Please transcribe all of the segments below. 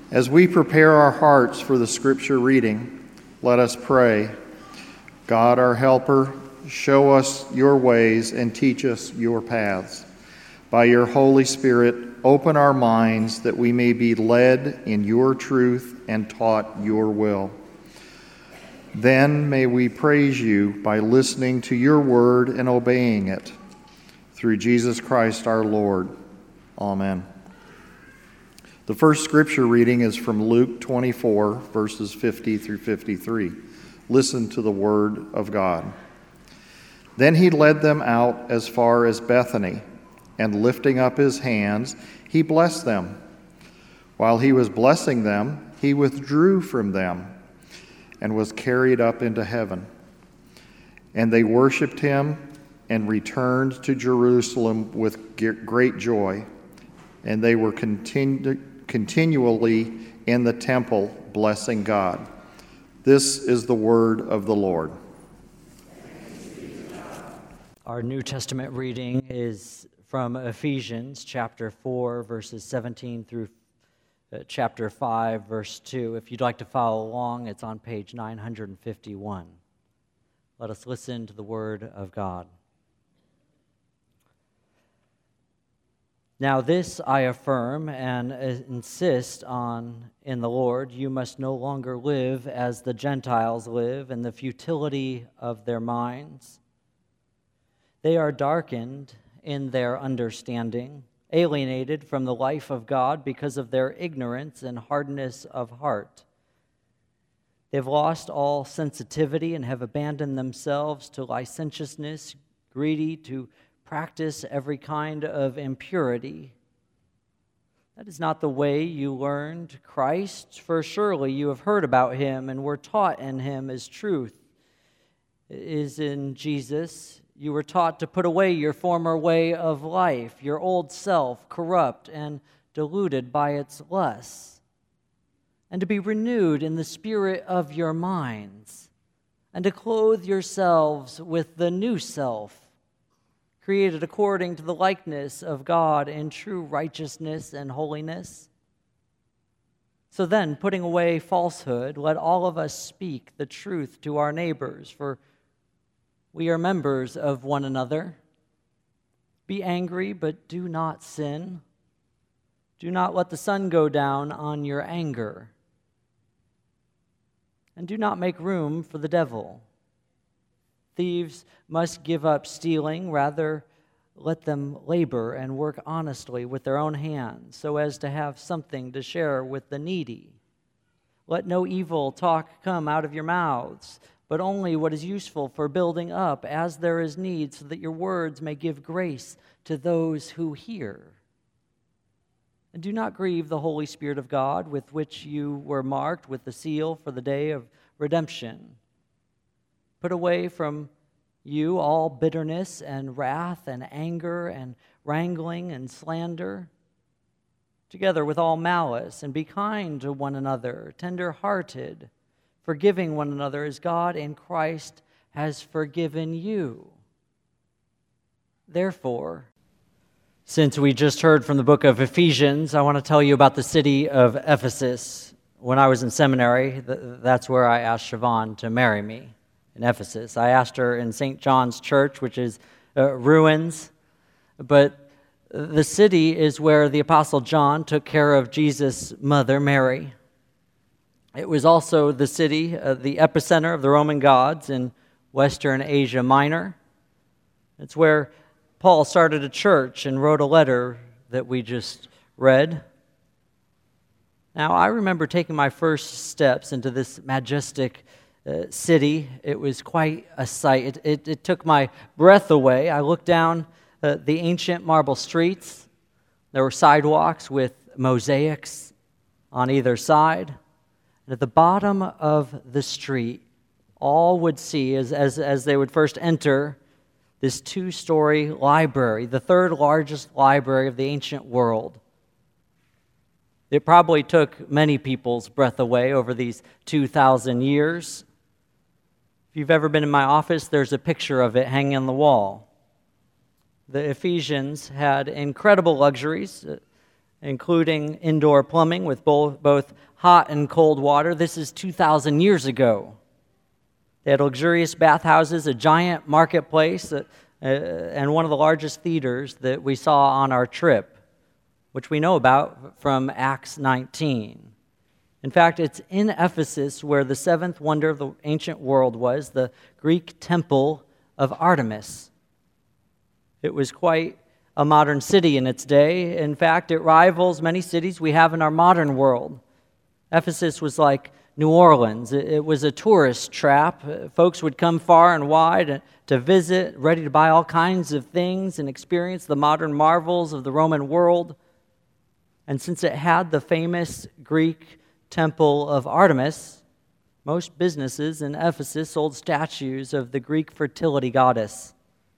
As we prepare our hearts for the scripture reading, let us pray. God, our helper, show us your ways and teach us your paths. By your Holy Spirit, open our minds that we may be led in your truth and taught your will. Then may we praise you by listening to your word and obeying it. Through Jesus Christ our Lord. Amen. The first scripture reading is from Luke 24, verses 50 through 53. Listen to the word of God. Then he led them out as far as Bethany, and lifting up his hands, he blessed them. While he was blessing them, he withdrew from them and was carried up into heaven. And they worshipped him and returned to Jerusalem with great joy. And they were continually in the temple blessing God. This is the word of the Lord. Our New Testament reading is from Ephesians chapter 4, verses 17 through chapter 5, verse 2. If you'd like to follow along, it's on page 951. Let us listen to the word of God. Now this I affirm and insist on in the Lord, you must no longer live as the Gentiles live in the futility of their minds. They are darkened in their understanding, alienated from the life of God because of their ignorance and hardness of heart. They've lost all sensitivity and have abandoned themselves to licentiousness, greedy to practice every kind of impurity. That is not the way you learned Christ, for surely you have heard about him and were taught in him as truth is in Jesus. You were taught to put away your former way of life, your old self, corrupt and deluded by its lusts, and to be renewed in the spirit of your minds, and to clothe yourselves with the new self, created according to the likeness of God in true righteousness and holiness. So then, putting away falsehood, let all of us speak the truth to our neighbors, for we are members of one another. Be angry, but do not sin. Do not let the sun go down on your anger. And do not make room for the devil. Thieves must give up stealing. Rather, let them labor and work honestly with their own hands, so as to have something to share with the needy. Let no evil talk come out of your mouths, but only what is useful for building up as there is need, so that your words may give grace to those who hear. And do not grieve the Holy Spirit of God, with which you were marked with the seal for the day of redemption. Put away from you all bitterness and wrath and anger and wrangling and slander, together with all malice, and be kind to one another, tender-hearted, forgiving one another as God in Christ has forgiven you. Therefore, since we just heard from the book of Ephesians, I want to tell you about the city of Ephesus. When I was in seminary, that's where I asked Siobhan to marry me, in Ephesus. I asked her in St. John's Church, which is ruins, but the city is where the Apostle John took care of Jesus' mother, Mary. It was also the city, the epicenter of the Roman gods in Western Asia Minor. It's where Paul started a church and wrote a letter that we just read. Now, I remember taking my first steps into this majestic city. It was quite a sight. It took my breath away. I looked down the ancient marble streets. There were sidewalks with mosaics on either side. And at the bottom of the street, all would see as they would first enter this two-story library, the third largest library of the ancient world. It probably took many people's breath away over these 2,000 years. If you've ever been in my office, there's a picture of it hanging on the wall. The Ephesians had incredible luxuries. including indoor plumbing with both hot and cold water. This is 2,000 years ago. They had luxurious bathhouses, a giant marketplace, and one of the largest theaters that we saw on our trip, which we know about from Acts 19. In fact, it's in Ephesus where the seventh wonder of the ancient world was, the Greek temple of Artemis. It was quite a modern city in its day. In fact, it rivals many cities we have in our modern world. Ephesus was like New Orleans. It was a tourist trap. Folks would come far and wide to visit, ready to buy all kinds of things and experience the modern marvels of the Roman world. And since it had the famous Greek temple of Artemis, most businesses in Ephesus sold statues of the Greek fertility goddess.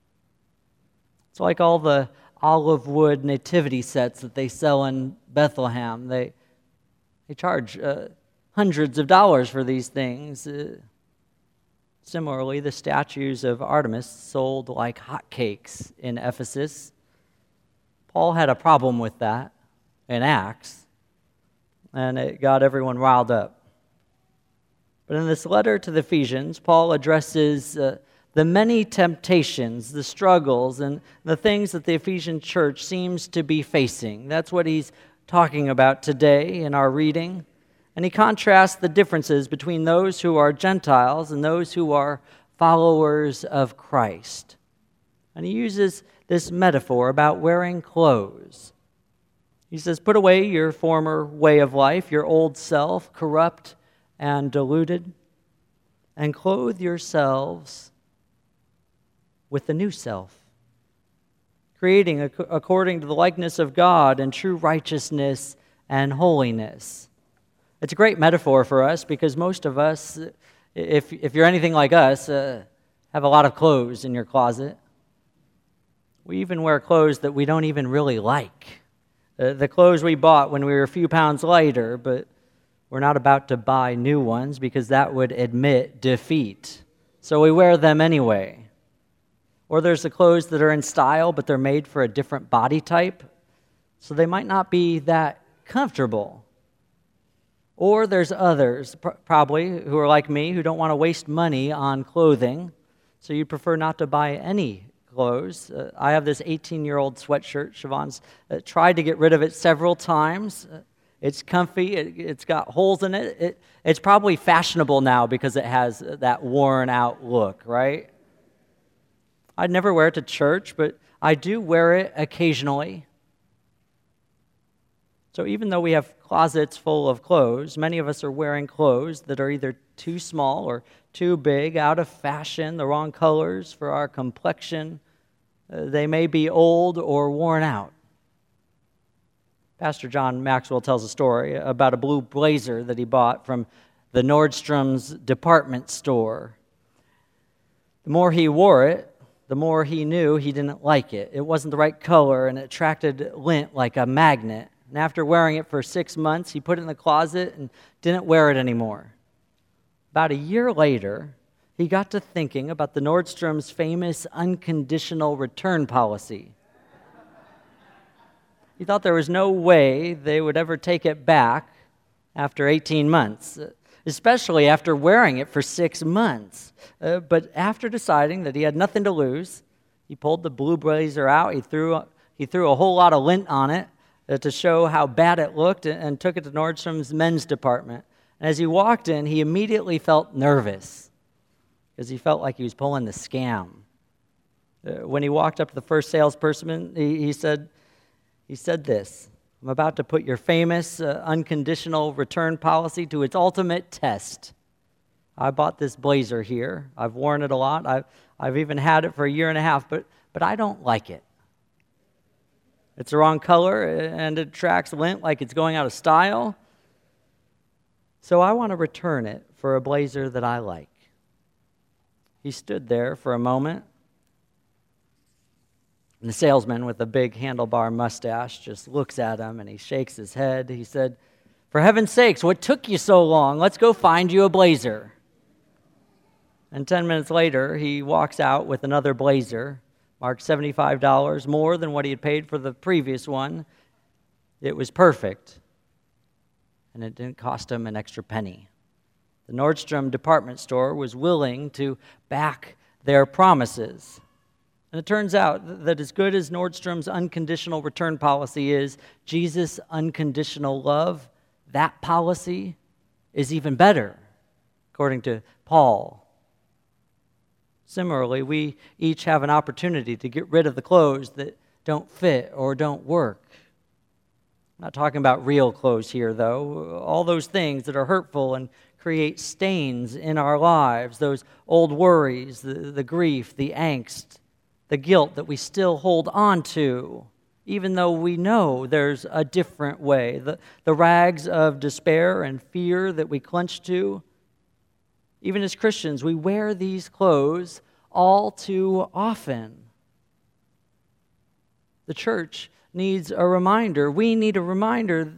It's like all the olive wood nativity sets that they sell in Bethlehem. They charge hundreds of dollars for these things. Similarly, the statues of Artemis sold like hotcakes in Ephesus. Paul had a problem with that in Acts, and it got everyone riled up. But in this letter to the Ephesians, Paul addresses the many temptations, the struggles, and the things that the Ephesian church seems to be facing. That's what he's talking about today in our reading. And he contrasts the differences between those who are Gentiles and those who are followers of Christ. And he uses this metaphor about wearing clothes. He says, put away your former way of life, your old self, corrupt and deluded, and clothe yourselves with the new self, creating according to the likeness of God in true righteousness and holiness. It's a great metaphor for us because most of us, if you're anything like us, have a lot of clothes in your closet. We even wear clothes that we don't even really like. The clothes we bought when we were a few pounds lighter, but we're not about to buy new ones because that would admit defeat. So we wear them anyway. Or there's the clothes that are in style, but they're made for a different body type, so they might not be that comfortable. Or there's others, probably, who are like me, who don't want to waste money on clothing, so you prefer not to buy any clothes. I have this 18-year-old sweatshirt. Siobhan's tried to get rid of it several times. It's comfy. It's got holes in it. It's probably fashionable now because it has that worn-out look, right? I'd never wear it to church, but I do wear it occasionally. So even though we have closets full of clothes, many of us are wearing clothes that are either too small or too big, out of fashion, the wrong colors for our complexion. They may be old or worn out. Pastor John Maxwell tells a story about a blue blazer that he bought from the Nordstrom's department store. The more he wore it, the more he knew he didn't like it. It wasn't the right color, and it attracted lint like a magnet. And after wearing it for 6 months, he put it in the closet and didn't wear it anymore. About a year later, he got to thinking about the Nordstrom's famous unconditional return policy. He thought there was no way they would ever take it back after 18 months, especially after wearing it for 6 months. But after deciding that he had nothing to lose, he pulled the blue blazer out. He threw a whole lot of lint on it to show how bad it looked and took it to Nordstrom's men's department. And as he walked in, he immediately felt nervous because he felt like he was pulling the scam. When he walked up to the first salesperson, he said this: "I'm about to put your famous unconditional return policy to its ultimate test. I bought this blazer here. I've worn it a lot. I've even had it for a year and a half, but I don't like it. It's the wrong color, and it attracts lint like it's going out of style. So I want to return it for a blazer that I like." He stood there for a moment, and the salesman with a big handlebar mustache just looks at him, and he shakes his head. He said, "For heaven's sakes, what took you so long? Let's go find you a blazer." And 10 minutes later, he walks out with another blazer, marked $75 more than what he had paid for the previous one. It was perfect, and it didn't cost them an extra penny. The Nordstrom department store was willing to back their promises. And it turns out that as good as Nordstrom's unconditional return policy is, Jesus' unconditional love, that policy is even better, according to Paul. Similarly, we each have an opportunity to get rid of the clothes that don't fit or don't work. I'm not talking about real clothes here, though. All those things that are hurtful and create stains in our lives, those old worries, the grief, the angst, the guilt that we still hold on to, even though we know there's a different way. The rags of despair and fear that we clutch to. Even as Christians, we wear these clothes all too often. The church needs a reminder. We need a reminder.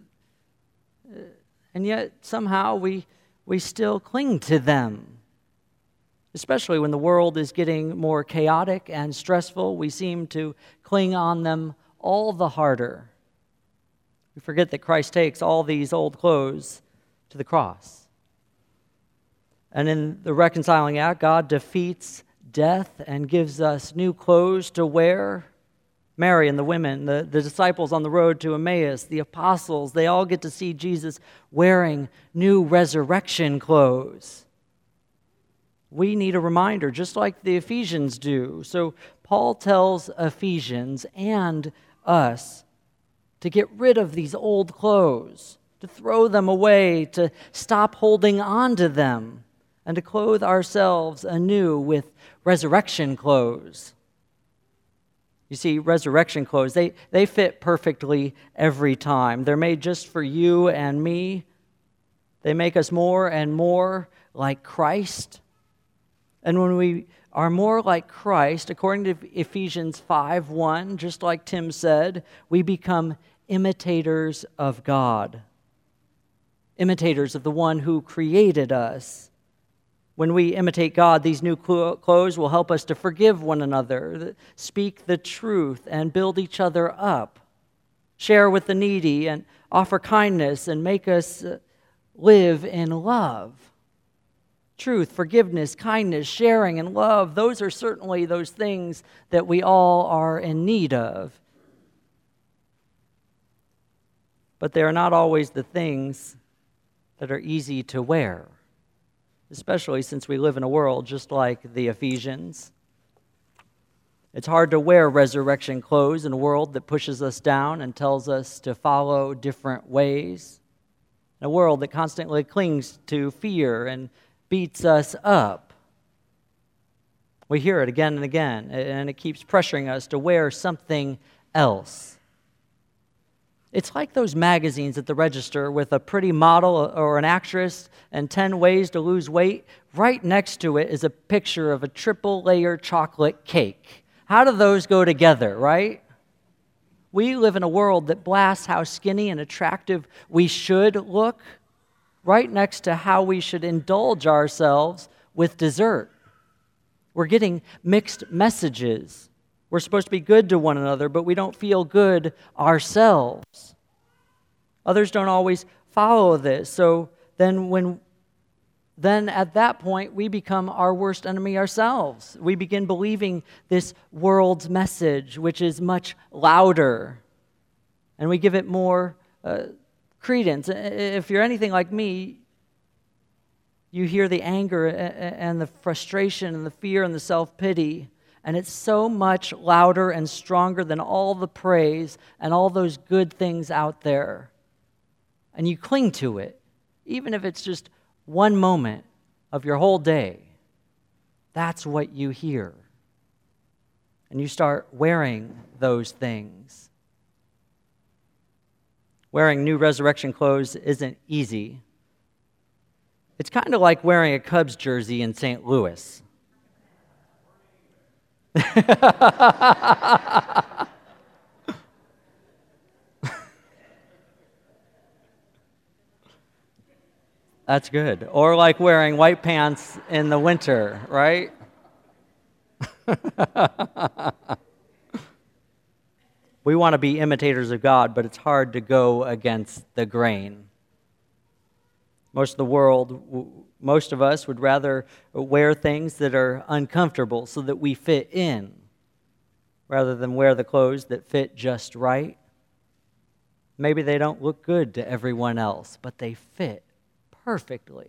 And yet, somehow, we still cling to them. Especially when the world is getting more chaotic and stressful, we seem to cling on them all the harder. We forget that Christ takes all these old clothes to the cross. And in the reconciling act, God defeats death and gives us new clothes to wear. Mary and the women, the disciples on the road to Emmaus, the apostles, they all get to see Jesus wearing new resurrection clothes. We need a reminder, just like the Ephesians do. So Paul tells Ephesians and us to get rid of these old clothes, to throw them away, to stop holding on to them, and to clothe ourselves anew with resurrection clothes. You see, resurrection clothes, they fit perfectly every time. They're made just for you and me. They make us more and more like Christ. And when we are more like Christ, according to Ephesians 5:1, just like Tim said, we become imitators of God. Imitators of the one who created us. When we imitate God, these new clothes will help us to forgive one another, speak the truth, and build each other up, share with the needy, and offer kindness, and make us live in love. Truth, forgiveness, kindness, sharing, and love, those are certainly those things that we all are in need of. But they are not always the things that are easy to wear, especially since we live in a world just like the Ephesians. It's hard to wear resurrection clothes in a world that pushes us down and tells us to follow different ways. In a world that constantly clings to fear and beats us up. We hear it again and again, and it keeps pressuring us to wear something else. It's like those magazines at the register with a pretty model or an actress and 10 ways to lose weight. Right next to it is a picture of a triple-layer chocolate cake. How do those go together, right? We live in a world that blasts how skinny and attractive we should look, right next to how we should indulge ourselves with dessert. We're getting mixed messages. We're supposed to be good to one another, but we don't feel good ourselves. Others don't always follow this. So then at that point, we become our worst enemy ourselves. We begin believing this world's message, which is much louder, and we give it more credence. If you're anything like me, you hear the anger and the frustration and the fear and the self-pity, and it's so much louder and stronger than all the praise and all those good things out there. And you cling to it, even if it's just one moment of your whole day. That's what you hear. And you start wearing those things. Wearing new resurrection clothes isn't easy. It's kind of like wearing a Cubs jersey in St. Louis. That's good. Or like wearing white pants in the winter, right? We want to be imitators of God, but it's hard to go against the grain. Most of us would rather wear things that are uncomfortable so that we fit in, rather than wear the clothes that fit just right. Maybe they don't look good to everyone else, but they fit perfectly.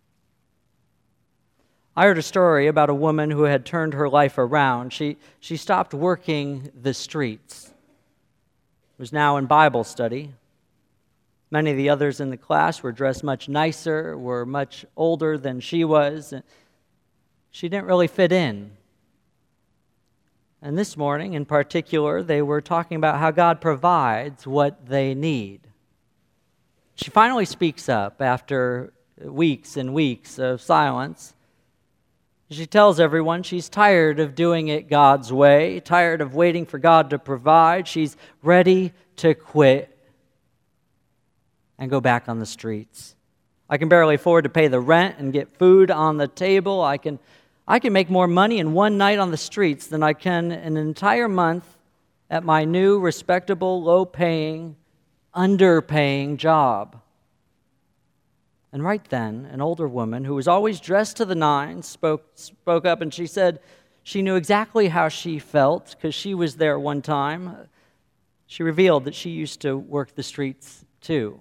I heard a story about a woman who had turned her life around. She stopped working the streets. Was now in Bible study. Many of the others in the class were dressed much nicer, were much older than she was. She didn't really fit in. And this morning, in particular, they were talking about how God provides what they need. She finally speaks up after weeks and weeks of silence. She tells everyone she's tired of doing it God's way, tired of waiting for God to provide. She's ready to quit and go back on the streets. I can barely afford to pay the rent and get food on the table. I can make more money in one night on the streets than I can in an entire month at my new, respectable, low-paying, underpaying job. And right then, an older woman who was always dressed to the nines spoke up, and she said she knew exactly how she felt because she was there one time. She revealed that she used to work the streets too.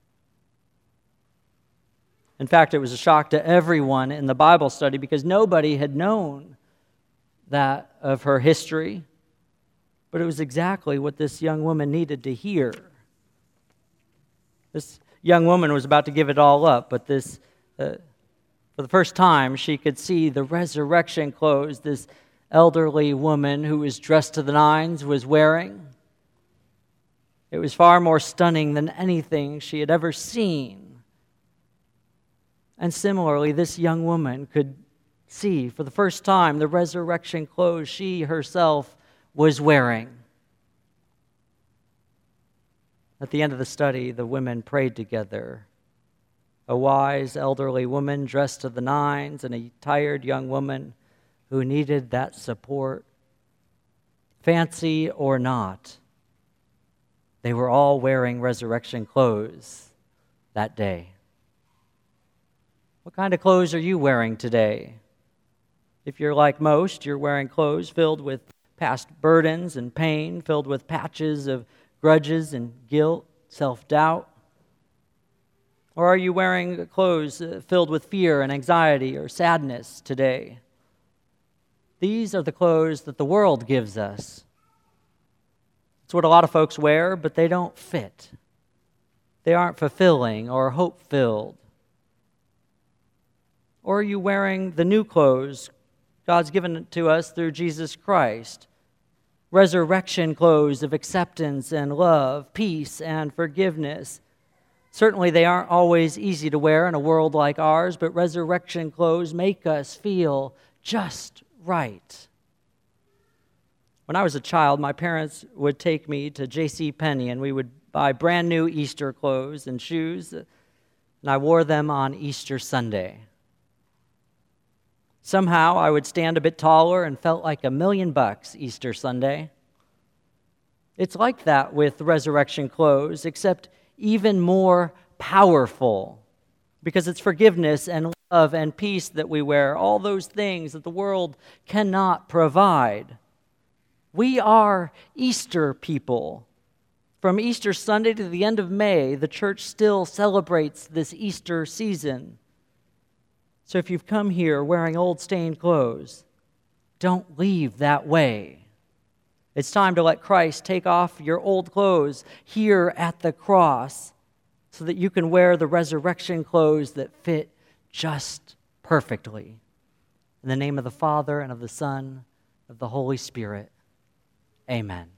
In fact, it was a shock to everyone in the Bible study because nobody had known that of her history, but it was exactly what this young woman needed to hear. This young woman was about to give it all up, but for the first time, she could see the resurrection clothes this elderly woman who was dressed to the nines was wearing. It was far more stunning than anything she had ever seen. And similarly, this young woman could see for the first time the resurrection clothes she herself was wearing. At the end of the study, the women prayed together. A wise elderly woman dressed to the nines and a tired young woman who needed that support. Fancy or not, they were all wearing resurrection clothes that day. What kind of clothes are you wearing today? If you're like most, you're wearing clothes filled with past burdens and pain, filled with patches of grudges and guilt, self-doubt? Or are you wearing clothes filled with fear and anxiety or sadness today? These are the clothes that the world gives us. It's what a lot of folks wear, but they don't fit. They aren't fulfilling or hope-filled. Or are you wearing the new clothes God's given to us through Jesus Christ? Resurrection clothes of acceptance and love, peace and forgiveness. Certainly they aren't always easy to wear in a world like ours, but resurrection clothes make us feel just right. When I was a child, my parents would take me to JCPenney and we would buy brand new Easter clothes and shoes, and I wore them on Easter Sunday. Somehow I would stand a bit taller and felt like $1 million Easter Sunday. It's like that with resurrection clothes, except even more powerful, because it's forgiveness and love and peace that we wear, all those things that the world cannot provide. We are Easter people. From Easter Sunday to the end of May, the church still celebrates this Easter season. So if you've come here wearing old stained clothes, don't leave that way. It's time to let Christ take off your old clothes here at the cross so that you can wear the resurrection clothes that fit just perfectly. In the name of the Father, and of the Son, and of the Holy Spirit, amen.